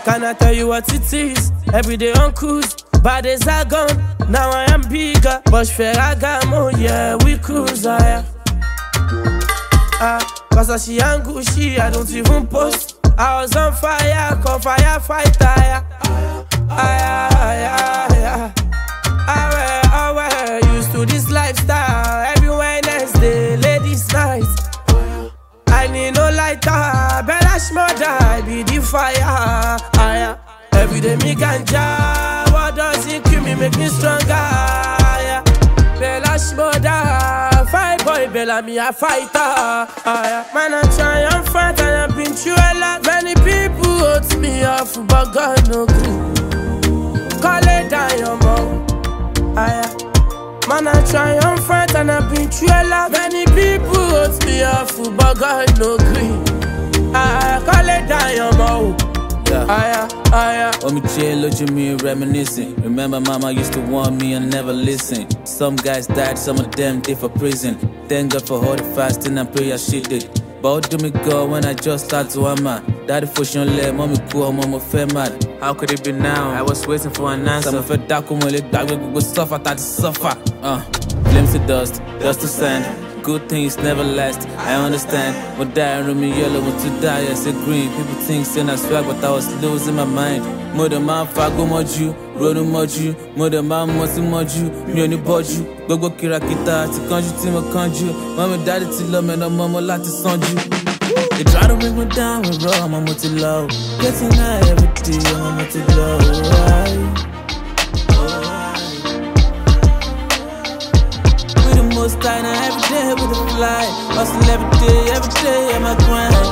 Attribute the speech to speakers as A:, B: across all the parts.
A: Can I tell you what it is? Every day on cruise, bad days are gone. Now I am bigger, but Ferragamo, yeah, we cruise, cause I see Angushi, I don't even post. I was on fire, call firefighter, I used to this lifestyle. Every Wednesday, ladies' night. I need no lighter, Bella Shmurda, I be the fire. Every day me ganja, what does it kill me, make me stronger. Bella Shmurda, fight boy, Bella me a fighter. Man I try and fight and I've been through a lot. Many people hurt me off, but God no good. Call it down your mouth. Man I try and fight and I've been through a lot. Many people hurt me off, but God no green. Call it down your mouth.
B: Oh, me chill, look at me reminiscing. Remember mama used to warn me and never listen. Some guys died, some of them did for prison. Thank God for all the fasting and prayer she did. But how do me go when I just start to hammer? Daddy for sure let mommy cool, mama fed mad. How could it be now? I was waiting for an answer. Some fed dark when we go suffer, I had to suffer. Flames to dust, dust to sand. Good things never last, I understand. But die and me yellow, want to die, I say green. People think saying I swag, but I was losing my mind. Mother man, fago moju, road moju. Mother man, mosi moju, me only boju. Gogo kirakita, ti kanju, ti mo kanju. Mommy, daddy, ti love me, no mama, lati sanju. They try to bring me down with raw, mama, ti low. Getting high every day, mama, ti low. Most time every day with a fly. Hustle every day, I'm a grind.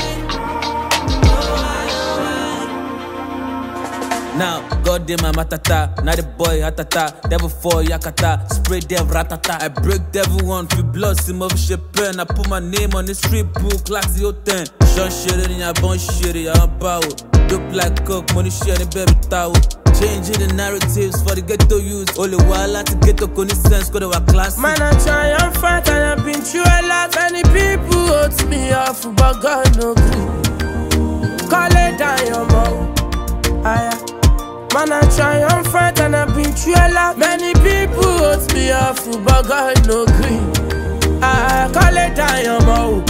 B: Now, God damn my matata, now the boy hatata, devil for yakata, spray devil ratata. I break devil one, free blood, sim of shit pen. I put my name on the street book like the 10. Sean shit in your bone shit, I'm power. Look like coke, money shit, baby towel. Changing the narratives for the ghetto youth. Only while I to get to sense, go to our class.
A: Man, I try and fight and I've been through a lot. Many people hurt me off, but God no good. Call it down your mouth. Man, I try and fight and I've been through a lot. Many people hurt me off, but God no green. Call it down your mouth.